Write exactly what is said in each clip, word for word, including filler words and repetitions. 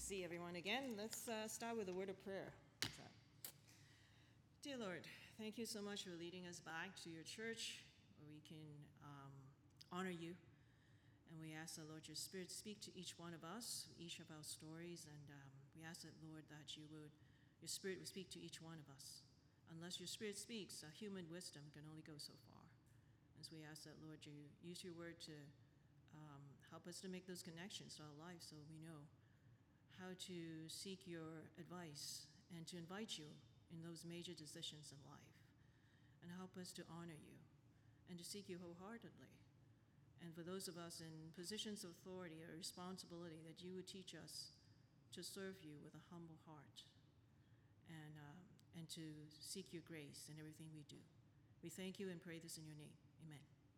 see everyone again. Let's uh, start with a word of prayer. So, dear Lord, thank you so much for leading us back to your church where we can um, honor you. And we ask that, Lord, your Spirit speak to each one of us, each of our stories. And um, we ask that, Lord, that you would, your Spirit would speak to each one of us. Unless your Spirit speaks, uh, human wisdom can only go so far. As we ask that, Lord, you use your word to um, help us to make those connections to our lives so we know how to seek your advice and to invite you in those major decisions in life. And help us to honor you and to seek you wholeheartedly. And for those of us in positions of authority or responsibility, that you would teach us to serve you with a humble heart and, um, and to seek your grace in everything we do. We thank you and pray this in your name. Amen.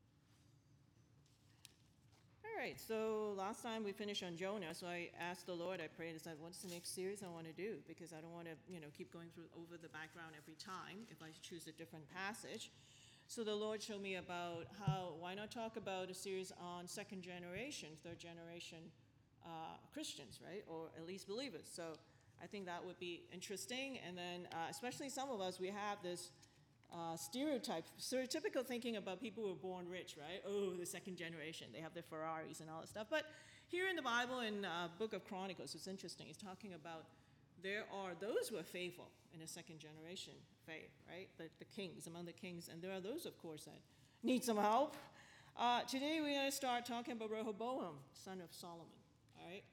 All right, so last time we finished on Jonah, so I asked the Lord, I prayed and said, what's the next series I want to do? Because I don't want to, you know, keep going through over the background every time if I choose a different passage. So the Lord showed me about how, why not talk about a series on second generation, third generation uh, Christians, right? Or at least believers. So I think that would be interesting. And then uh, especially some of us, we have this Uh, stereotype, stereotypical thinking about people who are born rich, right? Oh, the second generation, they have their Ferraris and all that stuff. But here in the Bible, in uh, Book of Chronicles, it's interesting. It's talking about there are those who are faithful in the second generation faith, right? The, the kings, among the kings. And there are those, of course, that need some help. Uh, today we're going to start talking about Rehoboam, son of Solomon, all right?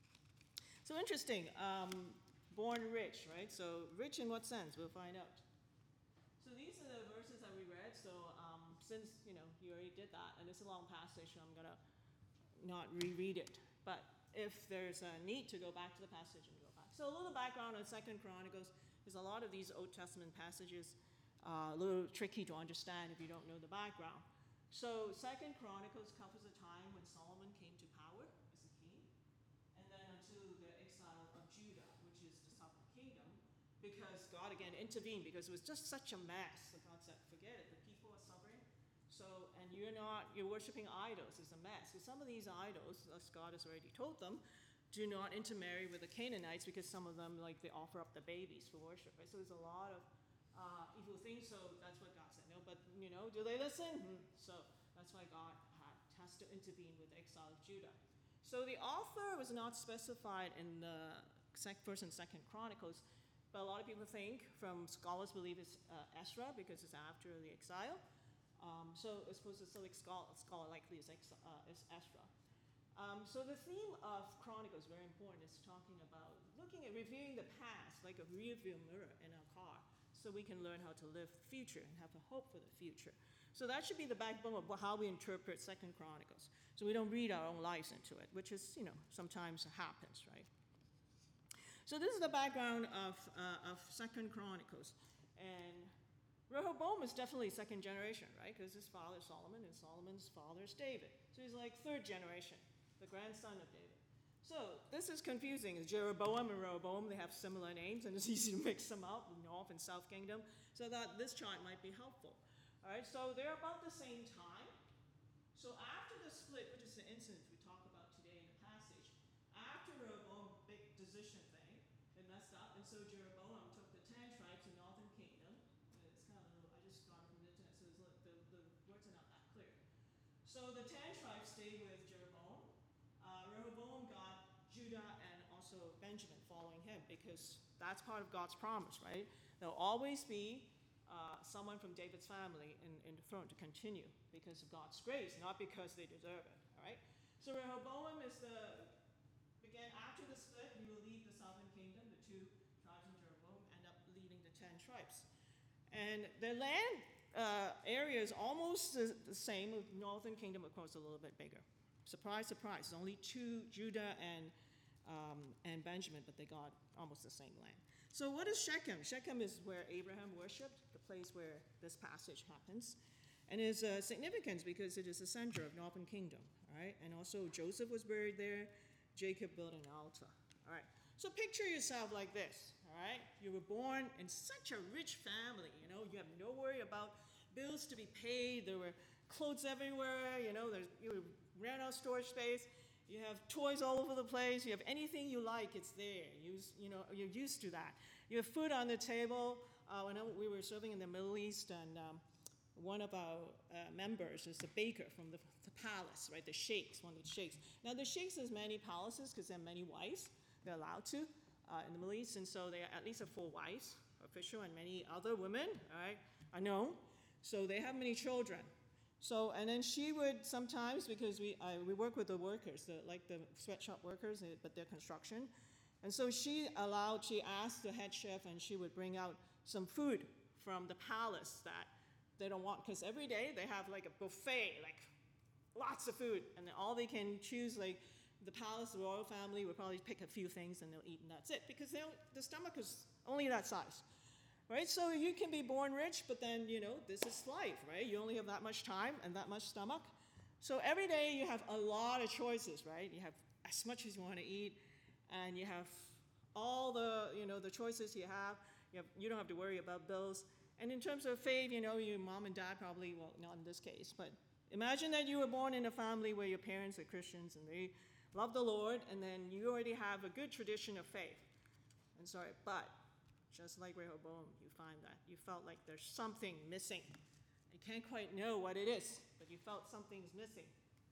So interesting, um, born rich, right? So rich in what sense? We'll find out. So these are the verses that we read. So um, since, you know, you already did that, and it's a long passage, so I'm going to not reread it. But if there's a need to go back to the passage and go back. So a little background on Second Chronicles. There's a lot of these Old Testament passages, uh, a little tricky to understand if you don't know the background. So Second Chronicles covers a time when Solomon came to power as a king, and then until the exile of Judah, which is the southern kingdom, because God, again, intervened because it was just such a mess. So God said, forget it. The people are suffering. So, and you're not, you're worshiping idols. It's a mess. So some of these idols, as God has already told them, do not intermarry with the Canaanites because some of them, like, they offer up the babies for worship. Right? So there's a lot of uh, evil things. So that's what God said. No, but, you know, do they listen? Hmm. So that's why God had, has to intervene with the exile of Judah. So the author was not specified in the First and Second Chronicles. But a lot of people think, from scholars believe it's uh, Ezra because it's after the exile. Um, so it's supposed to still scholar, scholar likely is, uh, is Ezra. Um, so the theme of Chronicles is very important. It's talking about looking at reviewing the past like a rear view mirror in our car, so we can learn how to live the future and have a hope for the future. So that should be the backbone of how we interpret Second Chronicles. So we don't read our own lives into it, which is, you know, sometimes happens, right? So this is the background of, uh, of Second Chronicles. And Rehoboam is definitely second generation, right? Because his father is Solomon, and Solomon's father is David. So he's like third generation, the grandson of David. So this is confusing. It's Jeroboam and Rehoboam, they have similar names, and it's easy to mix them up, North and South Kingdom. So that this chart might be helpful. All right, so they're about the same time. So after the split, which is the incident we talk about today in the passage, after Rehoboam's big decision thing, they messed up, and so Jeroboam took the ten tribes in northern kingdom. It's kind of a little, I just got it from the internet, so it's, the, the words are not that clear. So the ten tribes stayed with Jeroboam. Uh, Rehoboam got Judah and also Benjamin following him, because that's part of God's promise, right? There'll always be uh, someone from David's family in, in the throne to continue because of God's grace, not because they deserve it, all right? So Rehoboam is the Again, after the split, he will lead the southern kingdom. The two tribes in Jeroboam end up leading the ten tribes. And the land uh, area is almost the, the same, with northern kingdom, of course, a little bit bigger. Surprise, surprise. There's only two, Judah and, um, and Benjamin, but they got almost the same land. So what is Shechem? Shechem is where Abraham worshipped, the place where this passage happens. And is uh, significant because it is the center of northern kingdom, all right? And also Joseph was buried there. Jacob built an altar. All right. So picture yourself like this. All right. You were born in such a rich family. You know, you have no worry about bills to be paid. There were clothes everywhere. You know, there's, you ran out of storage space. You have toys all over the place. You have anything you like, it's there. You, you know, you're used to that. You have food on the table. Uh, when I, we were serving in the Middle East, and um, one of our uh, members is the baker from the, the palace, right? The sheikhs, one of the sheikhs. Now, the sheikhs has many palaces because they have many wives. They're allowed to uh, in the Middle East, and so they at least have four wives, official, and many other women, all right, are known. So they have many children. So, and then she would sometimes, because we I, we work with the workers, the, like the sweatshop workers, but they're construction. And so she allowed, she asked the head chef, and she would bring out some food from the palace that they don't want, because every day they have like a buffet, like lots of food, and then all they can choose, like the palace, the royal family would probably pick a few things and they'll eat, and that's it, because they don't, the stomach is only that size. Right, so you can be born rich, but then, you know, this is life, right? You only have that much time and that much stomach. So every day you have a lot of choices, right? You have as much as you want to eat, and you have all the, you know, the choices you have. You have, you don't have to worry about bills. And in terms of faith, you know, your mom and dad probably, well, not in this case, but imagine that you were born in a family where your parents are Christians and they love the Lord, and then you already have a good tradition of faith. And sorry, but just like Rehoboam, you find that you felt like there's something missing. You can't quite know what it is, but you felt something's missing.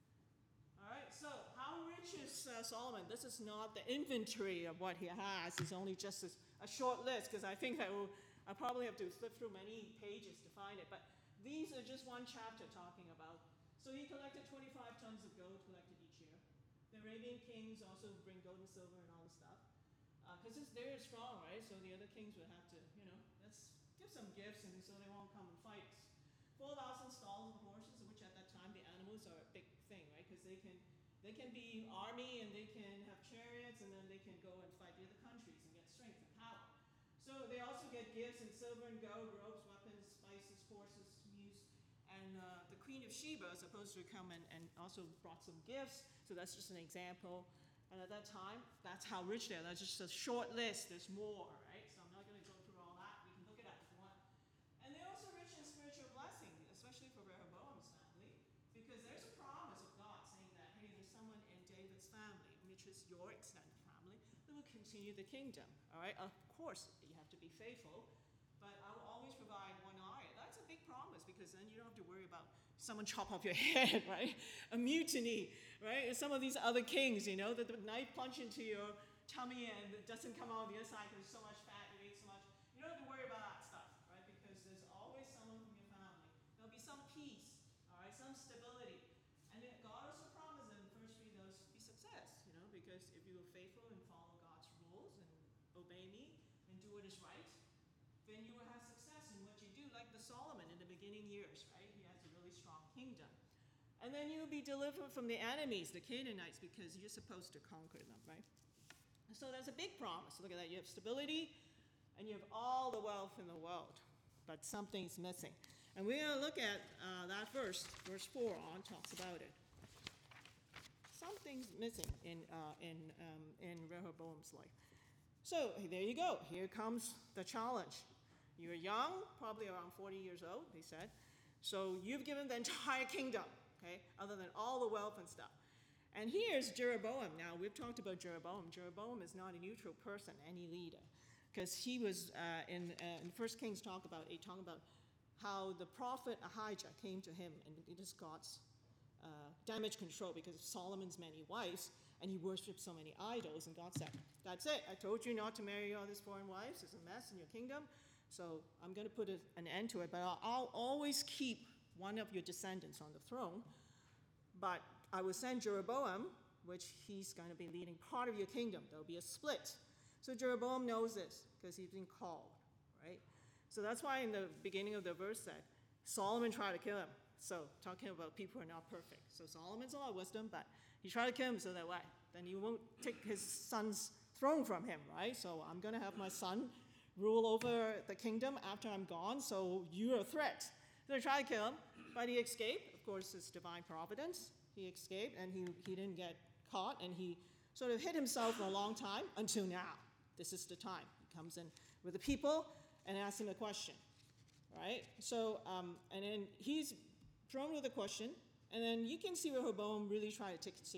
All right, so how rich is uh, Solomon? This is not the inventory of what he has. It's only just a, a short list, because I think that will, I probably have to flip through many pages to find it. But these are just one chapter talking about. So he collected twenty-five tons of gold collected each year. The Arabian kings also bring gold and silver and all this stuff. Because uh, they're strong, right? So the other kings would have to, you know, let's give some gifts, and so they won't come and fight us. four thousand stalls of horses, which at that time the animals are a big thing, right? Because they can, they can be army, and they can have chariots, and then they can go and fight the other countries and get strength and power. So they also get gifts in silver and gold, robes, weapons, spices, horses, mules. And uh, the Queen of Sheba is supposed to come and, and also brought some gifts. So that's just an example. And at that time, that's how rich they are. That's just a short list. There's more, right? So I'm not going to go through all that. We can look it up if you want. And they're also rich in spiritual blessing, especially for Rehoboam's family, because there's a promise of God saying that, hey, there's someone in David's family, which is your extended family, that will continue the kingdom. All right? Of course, you have to be faithful, but I will always provide one eye. That's a big promise, because then you don't have to worry about someone chop off your head, right? A mutiny, right? And some of these other kings, you know, that the knife plunge into your tummy and it doesn't come out on the other side because there's so much fat, you ate so much. You don't have to worry about that stuff, right? Because there's always someone from your family. There'll be some peace, all right, some stability. And then God also promised them, first read those, be success, you know, because if you are faithful and follow God's rules and obey me and do what is right, then you will have success in what you do, like the Solomon in the beginning years, right? He has a really strong kingdom. And then you will be delivered from the enemies, the Canaanites, because you're supposed to conquer them, right? So there's a big promise. Look at that. You have stability, and you have all the wealth in the world, but something's missing. And we're going to look at uh, that verse, verse four on, talks about it. Something's missing in, uh, in, um, in Rehoboam's life. So there you go. Here comes the challenge. You're young, probably around forty years old, they said. So you've given the entire kingdom, okay, other than all the wealth and stuff. And here's Jeroboam. Now, we've talked about Jeroboam. Jeroboam is not a neutral person, any leader, because he was, uh, in, uh, in First Kings talk about, he talked about how the prophet Ahijah came to him, and it is God's uh, damage control because of Solomon's many wives, and he worshipped so many idols, and God said, that's it. I told you not to marry all these foreign wives. It's a mess in your kingdom. So I'm going to put a, an end to it, but I'll, I'll always keep one of your descendants on the throne. But I will send Jeroboam, which he's going to be leading part of your kingdom. There'll be a split. So Jeroboam knows this because he's been called, right? So that's why in the beginning of the verse said, Solomon tried to kill him. So talking about people who are not perfect. So Solomon's a lot of wisdom, but he tried to kill him so that way. Then he won't take his son's throne from him, right? So I'm going to have my son rule over the kingdom after I'm gone, so you're a threat. So they tried to kill him, but he escaped. Of course, it's divine providence. He escaped, and he, he didn't get caught, and he sort of hid himself for a long time until now. This is the time. He comes in with the people and asks him a question, right? So, um, and then he's thrown with a question, and then you can see Rehoboam really try to take it seriously,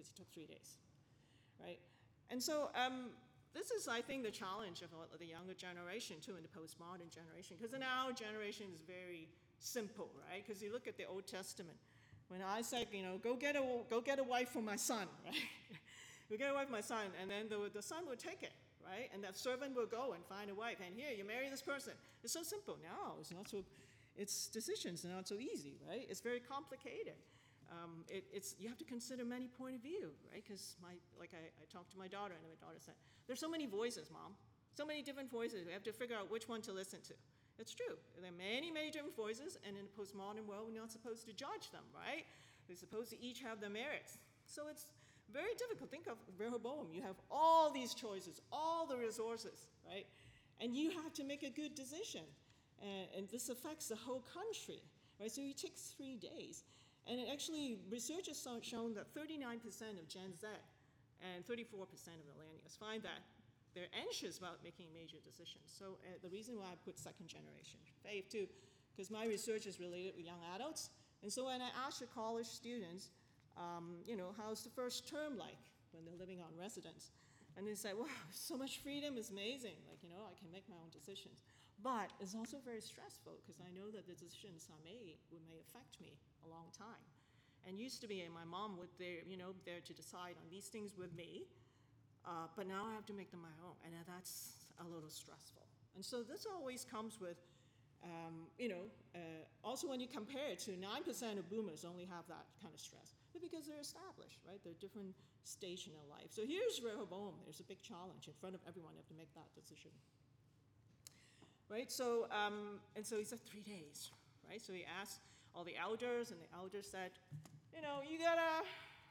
because he took three days, right? And so um, this is, I think, the challenge of the younger generation, too, in the postmodern generation, because in our generation is very simple, right? Because you look at the Old Testament. When I said, you know, go get a, go get a wife for my son, right? Go get a wife for my son, and then the, the son will take it, right? And that servant will go and find a wife, and here, you marry this person. It's so simple. No, it's not so, it's decisions are not so easy, right? It's very complicated. Um, it, it's, you have to consider many point of view, right? Because my, like I, I talked to my daughter, and my daughter said, there's so many voices, Mom. So many different voices. We have to figure out which one to listen to. It's true. There are many, many different voices, and in the postmodern world, we're not supposed to judge them, right? They're supposed to each have their merits. So it's very difficult. Think of Rehoboam. You have all these choices, all the resources, right? And you have to make a good decision. And, and this affects the whole country, right? So it takes three days. And it actually, research has shown that thirty-nine percent of Gen Z and thirty-four percent of millennials find that they're anxious about making major decisions. So uh, the reason why I put second generation faith too, because my research is related with young adults. And so when I asked the college students, um, you know, how's the first term like when they're living on residence? And they said, wow, so much freedom, it's amazing. Like, you know, I can make my own decisions. But it's also very stressful because I know that the decisions I made may affect me a long time. And used to be, my mom would there, you know, there to decide on these things with me. Uh, but now I have to make them my own, and that's a little stressful. And so this always comes with, um, you know, uh, also when you compare it to nine percent of boomers only have that kind of stress, but because they're established, right? They're different stage in their life. So here's Rehoboam. There's a big challenge in front of everyone. You have to make that decision, right? So, um, and so he said three days, right? So he asked all the elders, and the elders said, you know, you gotta,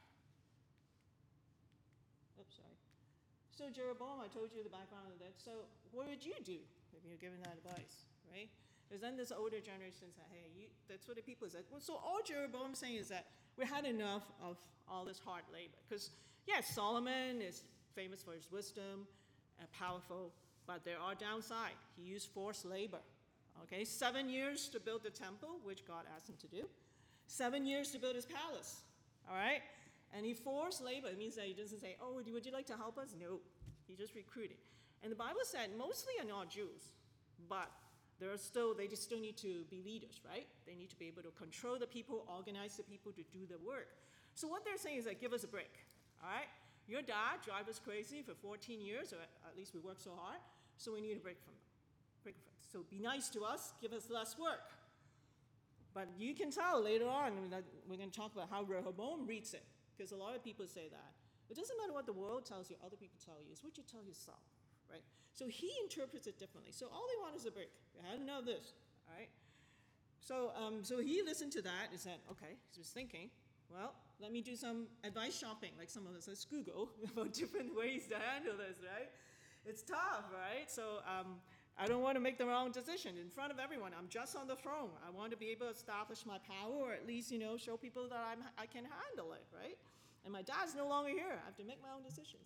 oops, sorry. So Jeroboam, I told you the background of that. So what would you do if you're given that advice, right? Because then this older generation said, hey, you, that's what the people said. Well, so all Jeroboam's saying is that we had enough of all this hard labor. Because, yes, Solomon is famous for his wisdom and powerful, but there are downsides. He used forced labor, okay? Seven years to build the temple, which God asked him to do. Seven years to build his palace, all right? And he forced labor. It means that he doesn't say, oh, would you like to help us? No, he just recruited. And the Bible said mostly are not Jews, but there are still, they just still need to be leaders, right? They need to be able to control the people, organize the people to do the work. So what they're saying is that give us a break, all right? Your dad drive us crazy for fourteen years, or at least we work so hard, so we need a break from them. Break from them. So be nice to us, give us less work. But you can tell later on, that we're going to talk about how Rehoboam reads it. Because a lot of people say that. It doesn't matter what the world tells you, other people tell you. It's what you tell yourself, right? So he interprets it differently. So all they want is a break. We had to know this, all right? So, um, so he listened to that and said, okay, he was thinking, well, let me do some advice shopping, like some of us at Google, about different ways to handle this, right? It's tough, right? So um, I don't want to make the wrong decision in front of everyone. I'm just on the throne. I want to be able to establish my power, or at least, you know, show people that I'm, I can handle it, right? And my dad's no longer here. I have to make my own decisions.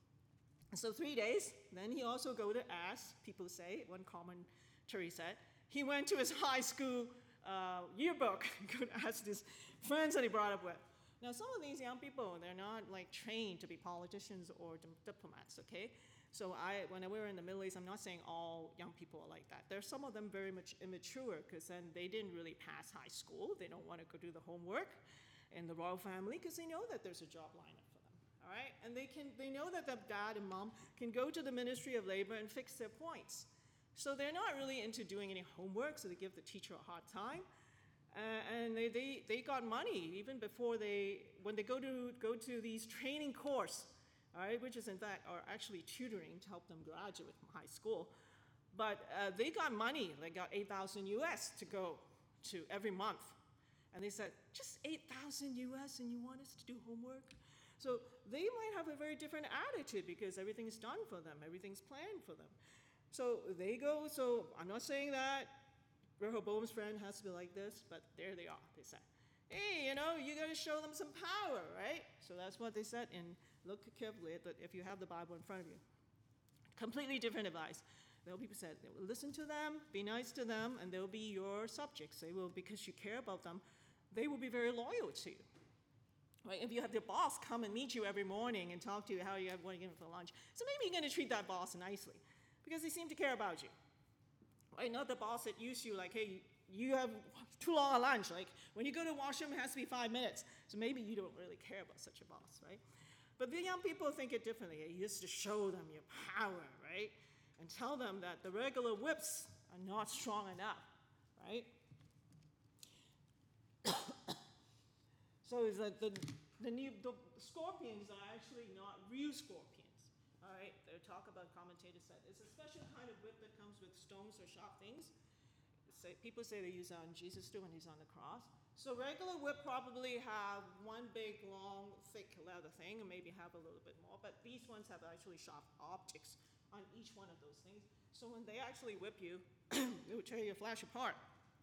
So three days, then he also go to ask, people say, one commentary said, he went to his high school uh, yearbook, could ask his friends that he brought up with. Now, some of these young people, they're not like trained to be politicians or diplomats, okay? So I, when we were in the Middle East, I'm not saying all young people are like that. There's some of them very much immature because then they didn't really pass high school. They don't want to go do the homework in the royal family because they know that there's a job lineup for them, all right? And they can, they know that the dad and mom can go to the Ministry of Labor and fix their points. So they're not really into doing any homework, so they give the teacher a hard time. Uh, and they, they, they got money even before they, when they go to, go to these training course, all right, which is in fact, are actually tutoring to help them graduate from high school. But uh, they got money, they got eight thousand U S to go to every month. And they said, just eight thousand U S and you want us to do homework? So they might have a very different attitude because everything's done for them, everything's planned for them. So they go, so I'm not saying that Rehoboam's friend has to be like this, but there they are, they said. Hey, you know, you gotta show them some power, right? So that's what they said, and look carefully at that if you have the Bible in front of you. Completely different advice. There will be people said, listen to them, be nice to them, and they'll be your subjects. They will, because you care about them, they will be very loyal to you. Right? If you have your boss come and meet you every morning and talk to you how you have what you're for lunch, so maybe you're going to treat that boss nicely because they seem to care about you. Right? Not the boss that used you like, hey, you have too long a lunch. Like when you go to washroom, it has to be five minutes. So maybe you don't really care about such a boss, right? But the young people think it differently. You used to show them your power, right? And tell them that the regular whips are not strong enough, right? So is that the, the, new, the scorpions are actually not real scorpions, all right? They talk about, commentators said, it's a special kind of whip that comes with stones or sharp things. Say, people say they use it on Jesus too when he's on the cross. So regular whip probably have one big, long, thick leather thing, and maybe have a little bit more, but these ones have actually sharp optics on each one of those things. So when they actually whip you, it will tear your flesh apart.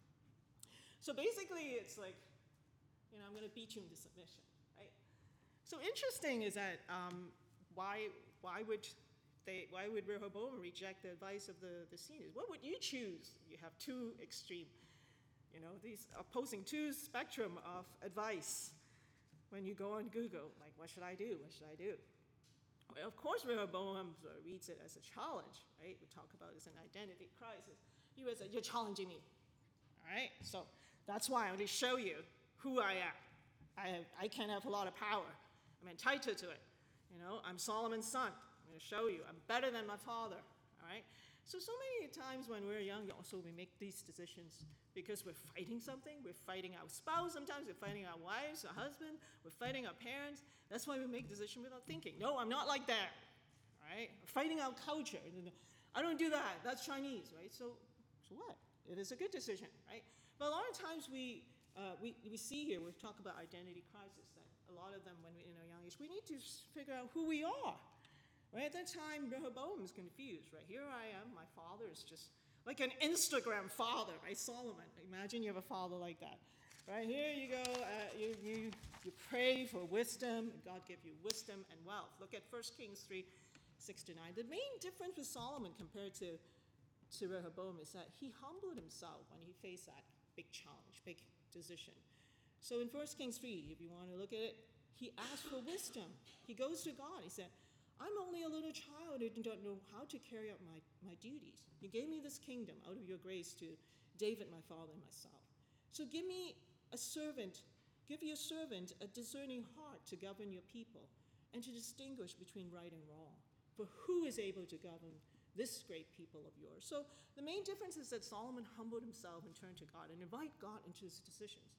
So basically it's like, you know, I'm going to beat you into submission, right? So interesting is that um, why why would they why would Rehoboam reject the advice of the the seniors? What would you choose? You have two extreme, you know, these opposing two spectrum of advice. When you go on Google, like, what should I do? What should I do? Well, of course, Rehoboam sort of reads it as a challenge, right? We talk about it as an identity crisis. He was like, you're challenging me, all right? So that's why I'm going to show you who I am. I, have, I can have a lot of power. I'm entitled to it. You know, I'm Solomon's son. I'm going to show you. I'm better than my father, all right? So, so many times when we're young, also we make these decisions because we're fighting something. We're fighting our spouse sometimes. We're fighting our wives, our husband. We're fighting our parents. That's why we make decisions without thinking. No, I'm not like that, all right? We're fighting our culture. I don't do that. That's Chinese, right? So, so what? It is a good decision, right? But a lot of times we, uh, we, we see here, we talk about identity crisis, that a lot of them when we're in our young age, we need to figure out who we are. Right? At that time, Rehoboam is confused, right? Here I am, my father is just like an Instagram father, right? Solomon, imagine you have a father like that. Right, here you go, uh, you, you, you pray for wisdom, and God give you wisdom and wealth. Look at First Kings three, six to nine. The main difference with Solomon compared to, to Rehoboam is that he humbled himself when he faced that big challenge, big decision. So in First Kings three, if you want to look at it, he asked for wisdom. He goes to God, he said, I'm only a little child who don't know how to carry out my, my duties. You gave me this kingdom out of your grace to David, my father, and myself. So give me a servant, give your servant a discerning heart to govern your people and to distinguish between right and wrong. For who is able to govern this great people of yours? So the main difference is that Solomon humbled himself and turned to God and invited God into his decisions.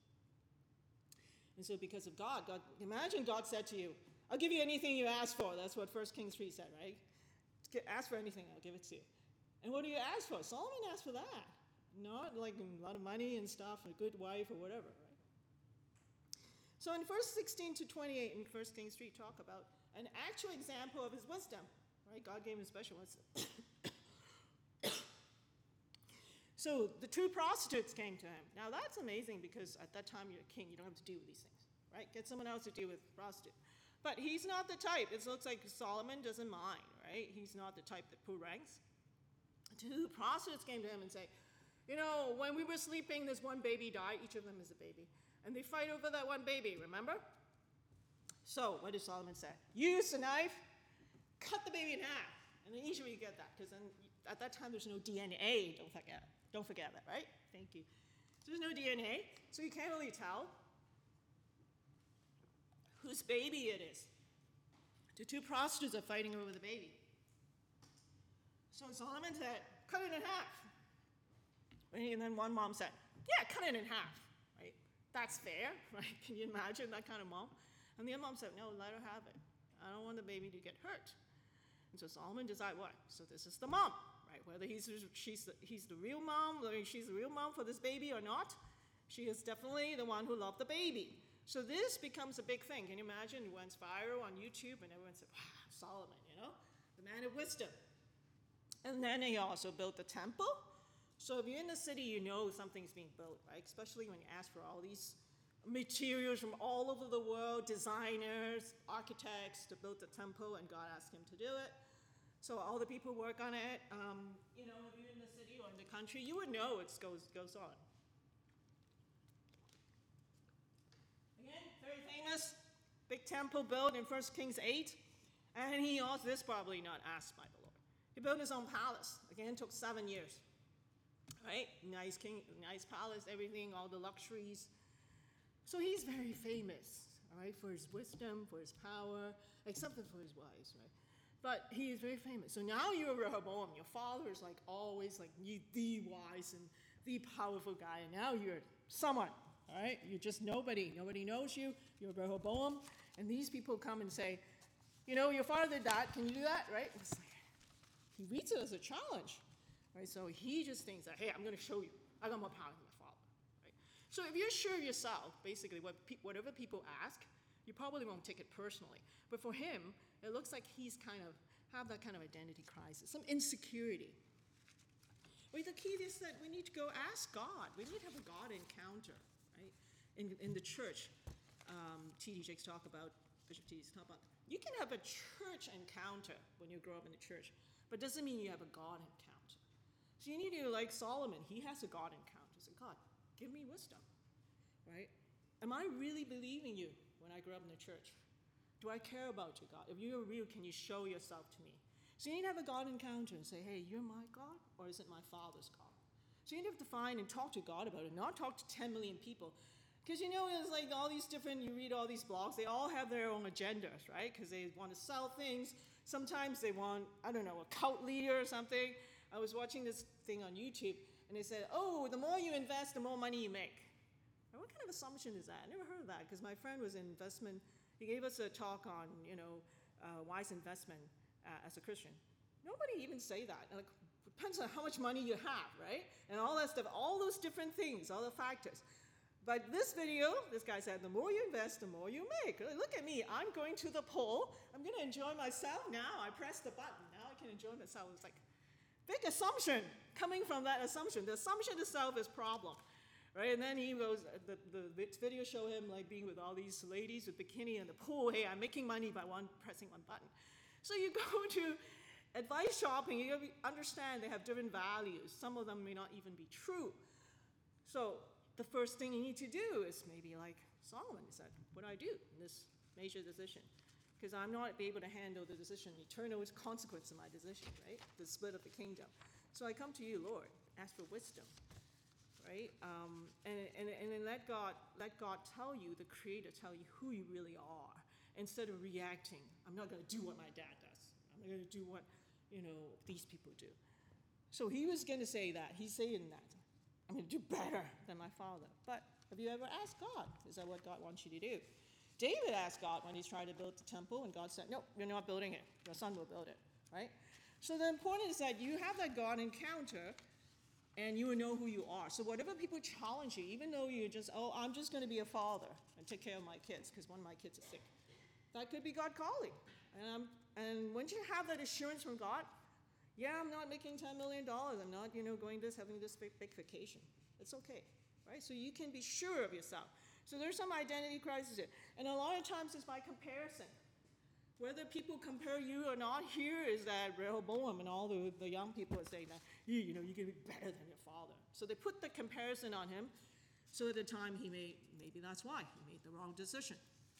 And so because of God, God, imagine God said to you, I'll give you anything you ask for. That's what First Kings three said, right? Ask for anything, I'll give it to you. And what do you ask for? Solomon asked for that. Not like a lot of money and stuff, a good wife or whatever, right? So in verse sixteen to twenty-eight in First Kings three talk about an actual example of his wisdom, right? God gave him special wisdom. So the two prostitutes came to him. Now that's amazing because at that time you're a king, you don't have to deal with these things, right? Get someone else to deal with prostitute. But he's not the type. It looks like Solomon doesn't mind, right? He's not the type that pulls ranks. Two prostitutes came to him and say, you know, when we were sleeping, this one baby died. Each of them is a baby. And they fight over that one baby, remember? So what did Solomon say? Use the knife, cut the baby in half. And then each of you get that, because then at that time there's no D N A. Don't forget. Don't forget that, right? Thank you. So there's no D N A, so you can't really tell whose baby it is. The two prostitutes are fighting over the baby. So Solomon said, cut it in half. And then one mom said, yeah, cut it in half, right? That's fair, right? Can you imagine that kind of mom? And the other mom said, no, let her have it. I don't want the baby to get hurt. And so Solomon decided what? So this is the mom, right? Whether he's, she's the, he's the real mom, whether she's the real mom for this baby or not, she is definitely the one who loved the baby. So this becomes a big thing. Can you imagine? It went viral on YouTube, and everyone said, wow, Solomon, you know, the man of wisdom. And then he also built the temple. So if you're in the city, you know something's being built, right? Especially when you ask for all these materials from all over the world, designers, architects to build the temple, and God asked him to do it. So all the people work on it. Um, you know, if you're in the city or in the country, you would know it goes, goes on. Big temple built in First Kings eight. And he also, this probably not asked by the Lord. He built his own palace. Again, took seven years. Right? Nice king, nice palace, everything, all the luxuries. So he's very famous, all right, for his wisdom, for his power, except for his wives, right? But he is very famous. So now you're Rehoboam. Your father is like always like the wise and the powerful guy. And now you're someone, all right? You're just nobody. Nobody knows you. You're Rehoboam. And these people come and say, you know, your father did that. Can you do that, right? It's like, he reads it as a challenge, right? So he just thinks that, hey, I'm going to show you. I got more power than my father, right? So if you're sure of yourself, basically, what pe- whatever people ask, you probably won't take it personally. But for him, it looks like he's kind of have that kind of identity crisis, some insecurity. Well, the key is that we need to go ask God. We need to have a God encounter, right? In, in the church, um, T D Jakes talk about, Bishop T D's talk about, you can have a church encounter when you grow up in the church, but doesn't mean you have a God encounter. So you need to, like Solomon, he has a God encounter. He said, God, give me wisdom, right? Am I really believing you when I grew up in the church? Do I care about you, God? If you're real, can you show yourself to me? So you need to have a God encounter and say, hey, you're my God, or is it my Father's God? So you need to find and talk to God about it, not talk to ten million people. Because you know, it's like all these different, you read all these blogs, they all have their own agendas, right? Because they want to sell things. Sometimes they want, I don't know, a cult leader or something. I was watching this thing on YouTube, and they said, oh, the more you invest, the more money you make. Now, what kind of assumption is that? I never heard of that, because my friend was in investment. He gave us a talk on, you know, uh, wise investment uh, as a Christian. Nobody even say that. Like, depends on how much money you have, right? And all that stuff, all those different things, all the factors. But this video, this guy said, the more you invest, the more you make. Look at me. I'm going to the pool. I'm going to enjoy myself now. I press the button. Now I can enjoy myself. It's like big assumption coming from that assumption. The assumption itself is problem. Right, and then he goes, the, the video show him like being with all these ladies with bikini in the pool. Hey, I'm making money by one pressing one button. So you go to advice shopping, you understand they have different values. Some of them may not even be true. So the first thing you need to do is maybe like Solomon said, what do I do in this major decision? Because I'm not able to handle the decision, eternal consequence of my decision, right? The split of the kingdom. So I come to you, Lord, ask for wisdom. Right? Um, and, and, and then let God, let God tell you, the Creator tell you who you really are, instead of reacting. I'm not going to do what my dad does. I'm going to do what, you know, these people do. So he was going to say that. He's saying that. I'm going to do better than my father. But have you ever asked God? Is that what God wants you to do? David asked God when he's trying to build the temple, and God said, no, you're not building it. Your son will build it. Right? So the important is that you have that God encounter, and you will know who you are. So whatever people challenge you, even though you're just, oh, I'm just going to be a father and take care of my kids because one of my kids is sick. That could be God calling. And, um, and once you have that assurance from God, yeah, I'm not making ten million dollars. I'm not, you know, going this, having this big, big vacation. It's okay, right? So you can be sure of yourself. So there's some identity crisis here. And a lot of times it's by comparison. Whether people compare you or not, here is that Rehoboam and all the, the young people are saying that, you, you know, you can be better than your father. So they put the comparison on him. So at the time he made, maybe that's why, he made the wrong decision.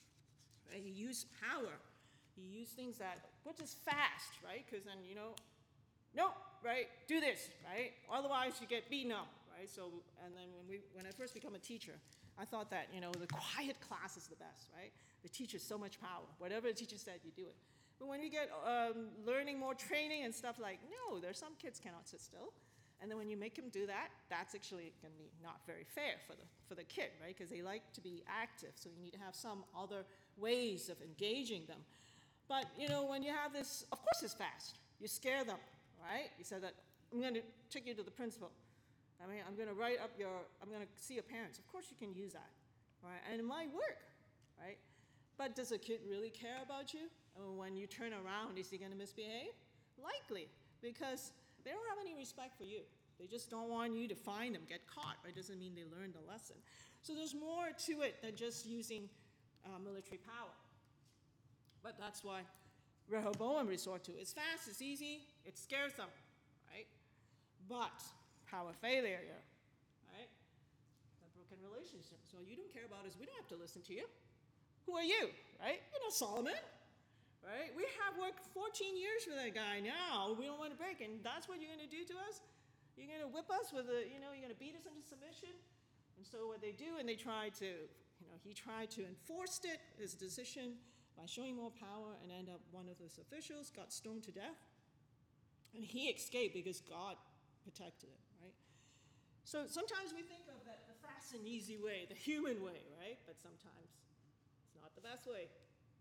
Right? He used power. He used things that, which is fast, right? Because then, you know, no, right, do this, right? Otherwise you get beaten up, right? So, and then when, we, when I first became a teacher, I thought that, you know, the quiet class is the best, right? The teacher's so much power. Whatever the teacher said, you do it. But when you get um, learning more training and stuff like, no, there's some kids cannot sit still. And then when you make them do that, that's actually going to be not very fair for the, for the kid, right? Because they like to be active. So you need to have some other ways of engaging them. But, you know, when you have this, of course it's fast. You scare them, right? You say that, I'm going to take you to the principal. I mean, I'm going to write up your, I'm going to see your parents. Of course you can use that, right? And it might work, right? But does a kid really care about you? And when you turn around, is he going to misbehave? Likely, because they don't have any respect for you. They just don't want you to find them, get caught. It doesn't mean they learned the lesson. So there's more to it than just using uh, military power. But that's why Rehoboam resort to. It's fast, it's easy, it scares them, right? But power failure, right? A broken relationship. So you don't care about us, we don't have to listen to you. Who are you, right? You're not Solomon, right? We have worked fourteen years for that guy now. We don't want to break. And that's what you're going to do to us? You're going to whip us with a, you know, you're going to beat us into submission? And so what they do, and they try to, you know, he tried to enforce it, his decision, by showing more power, and end up one of those officials got stoned to death. And he escaped because God protected him, right? So sometimes we think of that the fast and easy way, the human way, right? But sometimes it's not the best way.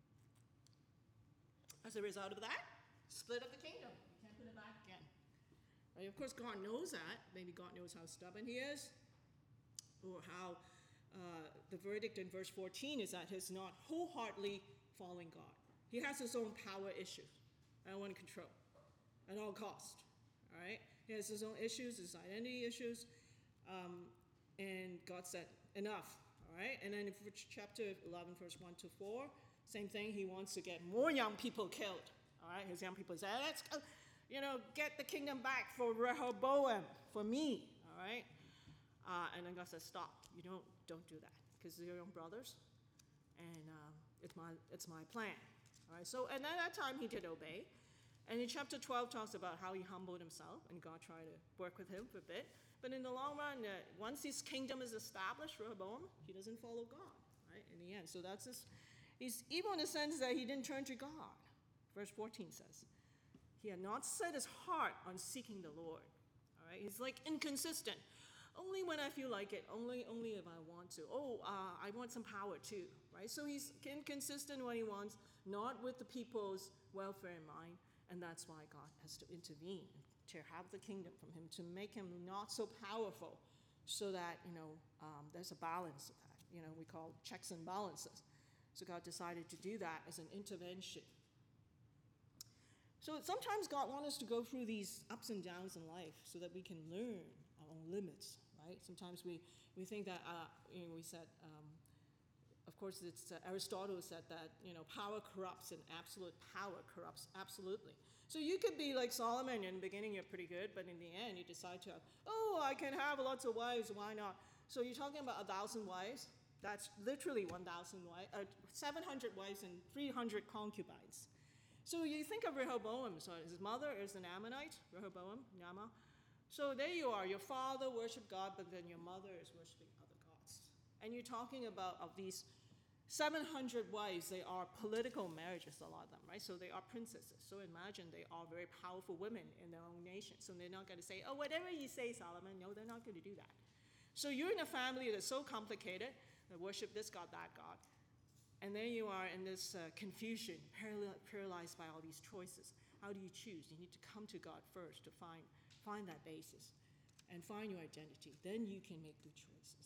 As a result of that, split up the kingdom. You can't put it back again. Right? Of course, God knows that. Maybe God knows how stubborn he is, or how uh, the verdict in verse fourteen is that he's not wholeheartedly following God. He has his own power issues. I want to control at all cost. All right? He has his own issues, his identity issues. Um, and God said, enough. All right? And then in chapter eleven, verse one to four, same thing. He wants to get more young people killed. All right? His young people say, let's go, you know, get the kingdom back for Rehoboam, for me. All right? Uh, and then God says, stop. You don't, don't do that, because they're your own brothers. And um, it's my, it's my plan. All right? So, and at that time, he did obey. And in chapter twelve talks about how he humbled himself, and God tried to work with him for a bit. But in the long run, uh, once his kingdom is established, Rehoboam, he doesn't follow God, right, in the end. So that's his, he's evil in the sense that he didn't turn to God. Verse fourteen says, he had not set his heart on seeking the Lord. All right, he's like inconsistent. Only when I feel like it, only, only if I want to. Oh, uh, I want some power too, right? So he's inconsistent when he wants, not with the people's welfare in mind. And that's why God has to intervene, to have the kingdom from him, to make him not so powerful, so that, you know, um, there's a balance of that. You know, we call checks and balances. So God decided to do that as an intervention. So sometimes God wants us to go through these ups and downs in life so that we can learn our own limits, right? Sometimes we, we think that, uh, you know, we said, um, of course, it's, uh, Aristotle said that, you know, power corrupts and absolute power corrupts absolutely. So you could be like Solomon. In the beginning, you're pretty good, but in the end, you decide to have, oh, I can have lots of wives, why not? So you're talking about a thousand wives. That's literally one thousand wives, uh, seven hundred wives and three hundred concubines. So you think of Rehoboam. So his mother is an Ammonite, Rehoboam, Nama. So there you are. Your father worshiped God, but then your mother is worshiping other gods. And you're talking about of these seven hundred wives. They are political marriages, a lot of them, right? So they are princesses. So imagine they are very powerful women in their own nation. So they're not going to say, oh, whatever you say, Solomon. No, they're not going to do that. So you're in a family that's so complicated, that worship this God, that God. And there you are in this uh, confusion, paralyzed by all these choices. How do you choose? You need to come to God first to find, find that basis and find your identity. Then you can make good choices.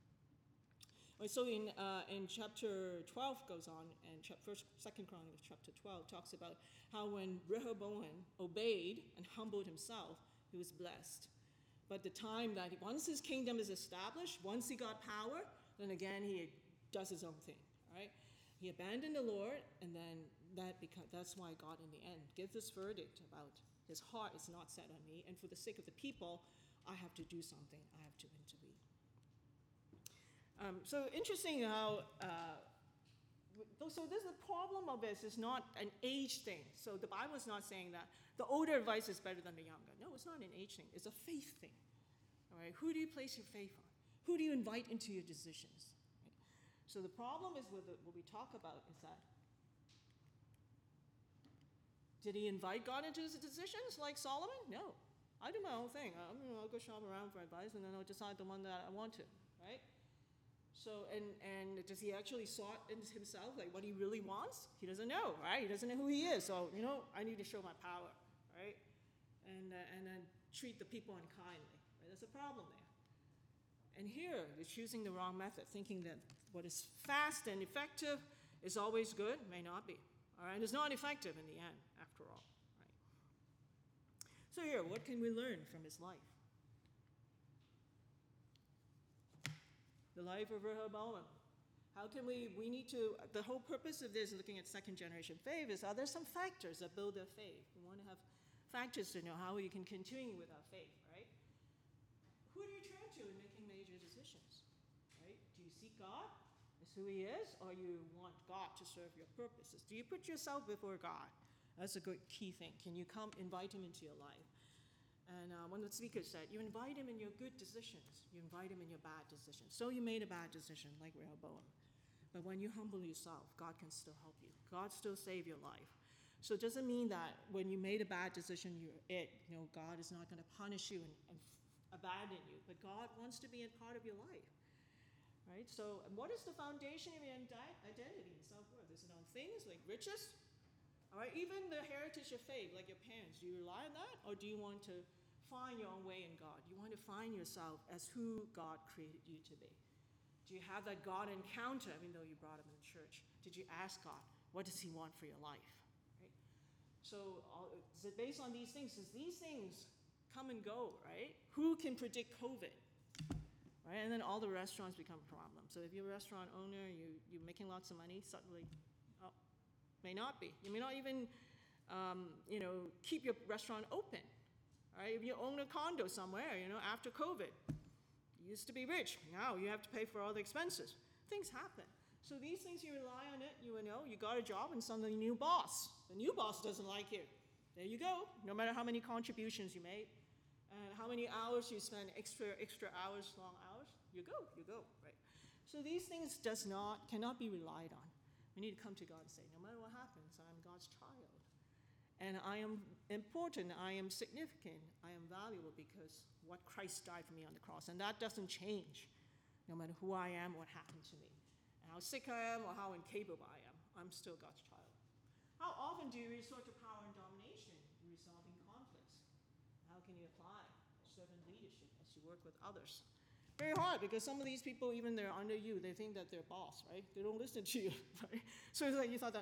So in uh, in chapter twelve goes on, and chap- first, Second Chronicles chapter twelve talks about how when Rehoboam obeyed and humbled himself, he was blessed. But the time that he, once his kingdom is established, once he got power, then again he does his own thing. Right? He abandoned the Lord, and then that beca- that's why God in the end gives this verdict about his heart is not set on me, and for the sake of the people, I have to do something. I have to intervene. Um, so interesting how, uh, so this the problem of this is not an age thing. So the Bible is not saying that the older advice is better than the younger. No, it's not an age thing. It's a faith thing. All right, who do you place your faith on? Who do you invite into your decisions? Right? So the problem is with the, what we talk about is that, did he invite God into his decisions like Solomon? No. I do my own thing. I, you know, I'll go shop around for advice, and then I'll decide the one that I want to, right? So, and, and does he actually sort in himself, like what he really wants? He doesn't know, right? He doesn't know who he is. So, you know, I need to show my power, right? And, uh, and then treat the people unkindly, right? There's a problem there. And here, they're choosing the wrong method, thinking that what is fast and effective is always good. May not be, all right? It's not effective in the end, after all, right? So here, what can we learn from his life? The life of Rehoboam. How can we, we need to, the whole purpose of this, looking at second generation faith, is are there some factors that build their faith? We want to have factors to know how we can continue with our faith, right? Who do you turn to in making major decisions, right? Do you seek God? is who he is, or you want God to serve your purposes? Do you put yourself before God? That's a good key thing. Can you come invite him into your life? And uh, one of the speakers said, you invite him in your good decisions. You invite him in your bad decisions. So you made a bad decision, like Rehoboam. But when you humble yourself, God can still help you. God still save your life. So it doesn't mean that when you made a bad decision, you're it. You know, God is not going to punish you and, and abandon you. But God wants to be a part of your life. Right? So what is the foundation of your identity and self-worth? Is it on things like riches? All right, even the heritage of faith, like your parents, do you rely on that? Or do you want to find your own way in God? You want to find yourself as who God created you to be. Do you have that God encounter, even though you brought him in church? Did you ask God, what does he want for your life? Right? So is it based on these things? Since these things come and go, right? Who can predict COVID? Right? And then all the restaurants become a problem. So if you're a restaurant owner, you, you're making lots of money, suddenly, oh, may not be. You may not even, um, you know, keep your restaurant open. Right? If you own a condo somewhere, you know, after COVID, you used to be rich. Now you have to pay for all the expenses. Things happen. So these things, you rely on it. You know, you got a job and suddenly new boss. The new boss doesn't like you. There you go. No matter how many contributions you made and how many hours you spend, extra extra hours, long hours, you go, you go, right? So these things does not, cannot be relied on. We need to come to God and say, no matter what happens, I'm God's child. And I am important, I am significant, I am valuable because what Christ died for me on the cross. And that doesn't change, no matter who I am, what happened to me. And how sick I am or how incapable I am, I'm still God's child. How often do you resort to power and domination in resolving conflicts? How can you apply servant leadership as you work with others? Very hard, because some of these people, even they're under you, they think that they're boss, right? They don't listen to you, right? So it's like you thought that,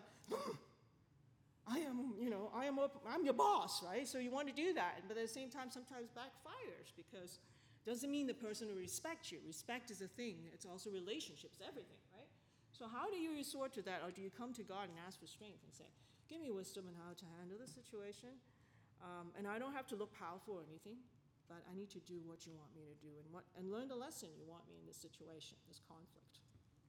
I am, you know, I am, a, I'm your boss, right? So you want to do that, but at the same time, sometimes backfires, because it doesn't mean the person will respect you. Respect is a thing. It's also relationships, everything, right? So how do you resort to that, or do you come to God and ask for strength and say, give me wisdom on how to handle this situation, um, and I don't have to look powerful or anything, but I need to do what you want me to do and, what, and learn the lesson you want me in this situation, this conflict.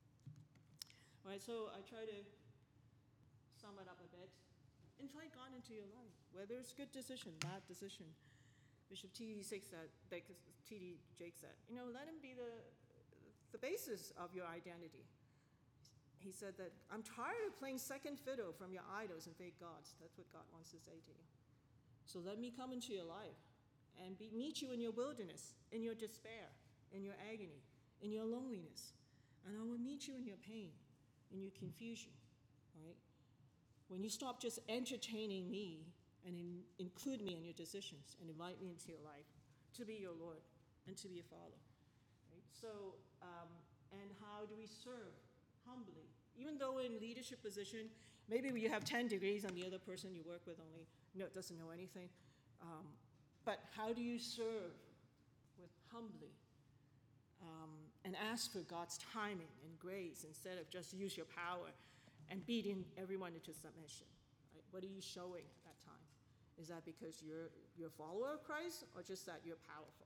All right, so I try to sum it up a bit. Invite God into your life, whether it's good decision, bad decision. Bishop T D Jakes said, T D Jakes said, you know, let him be the, the basis of your identity. He said that, I'm tired of playing second fiddle from your idols and fake gods. That's what God wants to say to you. So let me come into your life and be, meet you in your wilderness, in your despair, in your agony, in your loneliness. And I will meet you in your pain, in your confusion, right? When you stop just entertaining me and in, include me in your decisions and invite me into your life to be your Lord and to be a father, right? So, um, and how do we serve humbly? Even though in leadership position, maybe you have ten degrees and the other person you work with only no, doesn't know anything. Um, but how do you serve with humbly um, and ask for God's timing and grace instead of just use your power and beating everyone into submission? Right? What are you showing at that time? Is that because you're, you're a follower of Christ, or just that you're powerful?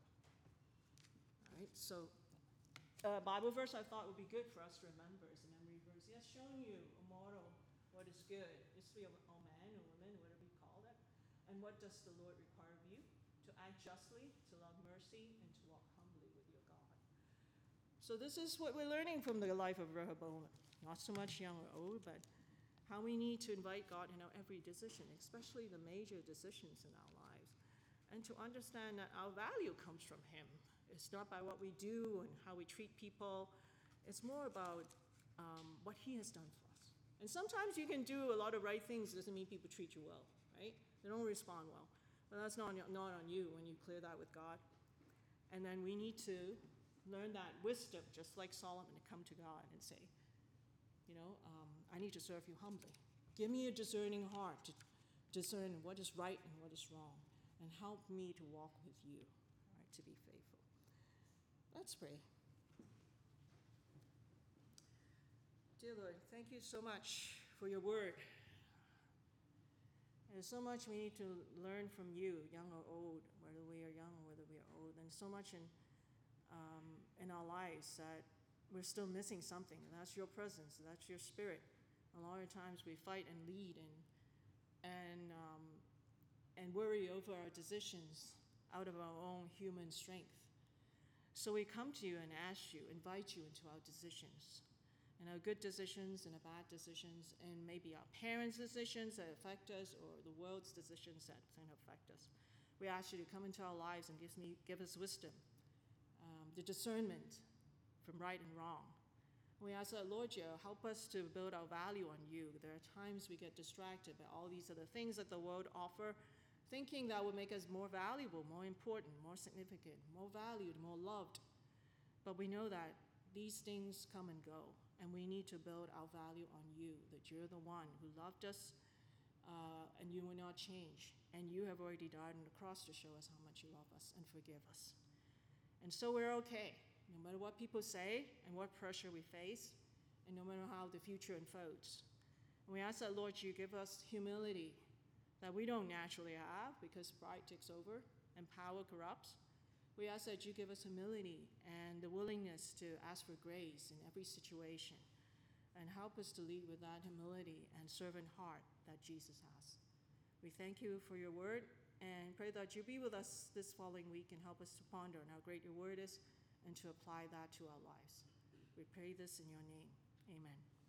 All right, so a Bible verse I thought would be good for us to remember is a memory verse. He has shown you a model what is good. It's for all men or women, whatever you call it. And what does the Lord require of you? To act justly, to love mercy, and to walk humbly with your God. So this is what we're learning from the life of Rehoboam. Not so much young or old, but how we need to invite God in our every decision, especially the major decisions in our lives, and to understand that our value comes from him. It's not by what we do and how we treat people. It's more about um, what he has done for us. And sometimes you can do a lot of right things, doesn't mean people treat you well, right? They don't respond well. But that's not, not on you when you clear that with God. And then we need to learn that wisdom, just like Solomon, to come to God and say, you know, um, I need to serve you humbly. Give me a discerning heart to discern what is right and what is wrong, and help me to walk with you, right, to be faithful. Let's pray. Dear Lord, thank you so much for your word. There's so much we need to learn from you, young or old, whether we are young or whether we are old, and so much in um, in our lives that we're still missing something. And that's your presence. That's your spirit. A lot of times we fight and lead and and um, and worry over our decisions out of our own human strength. So we come to you and ask you, invite you into our decisions, and our good decisions and our bad decisions, and maybe our parents' decisions that affect us, or the world's decisions that can affect us. We ask you to come into our lives and give, me, give us wisdom, um, the discernment from right and wrong. We ask that, Lord, you help us to build our value on you. There are times we get distracted by all these other things that the world offer, thinking that would make us more valuable, more important, more significant, more valued, more loved. But we know that these things come and go, and we need to build our value on you, that you're the one who loved us, uh, and you will not change. And you have already died on the cross to show us how much you love us and forgive us. And so we're okay, no matter what people say and what pressure we face, and no matter how the future unfolds. And we ask that, Lord, you give us humility that we don't naturally have, because pride takes over and power corrupts. We ask that you give us humility and the willingness to ask for grace in every situation, and help us to lead with that humility and servant heart that Jesus has. We thank you for your word, and pray that you be with us this following week and help us to ponder on how great your word is and to apply that to our lives. We pray this in your name. Amen.